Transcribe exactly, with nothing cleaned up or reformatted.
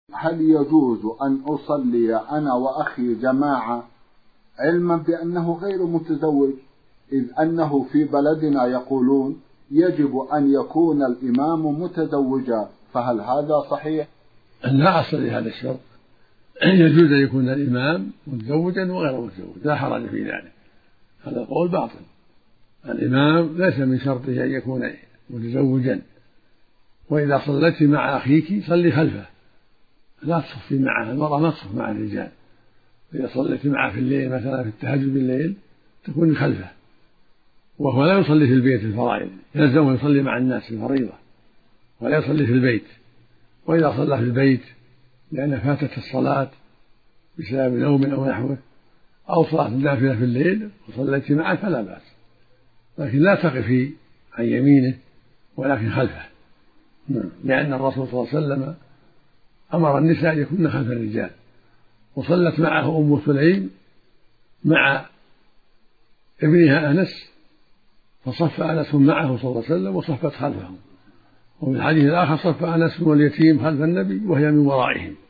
هل يجوز أن أصلي أنا وأخي جماعة علما بأنه غير متزوج، إذ أنه في بلدنا يقولون يجب أن يكون الإمام متزوجا، فهل هذا صحيح؟ لا أصل لهذا الشرط، يجوز أن يكون الإمام متزوجا وغير متزوج، لا حرج في ذلك، هذا القول باطل. الإمام ليس من شرطه أن يكون متزوجا، وإذا صليت مع أخيك صلي خلفه، لا تصفي معه، المرأة ما تصف مع الرجال. إذا صليت معه في الليل مثلا في التهجد بالليل تكون خلفه، وهو لا يصلي في البيت الفرائض، يلزمه يصلي مع الناس في الفريضة ولا يصلي في البيت. وإذا صلى في البيت لأن فاتت الصلاة بسبب نوم أو نحوه، أو صلاة نافلة في الليل وصليت معه فلا بأس، لكن لا تقفي عن يمينه ولكن خلفه، لأن الرسول صلى الله عليه وسلم أمر النساء يكون خلف الرجال، وصلت معه أم سليم مع ابنها أنس، فصف أنس معه صلى الله عليه وسلم وصفت خلفه. وفي الحديث الآخر صف أنس واليتيم خلف النبي وهي من ورائهم.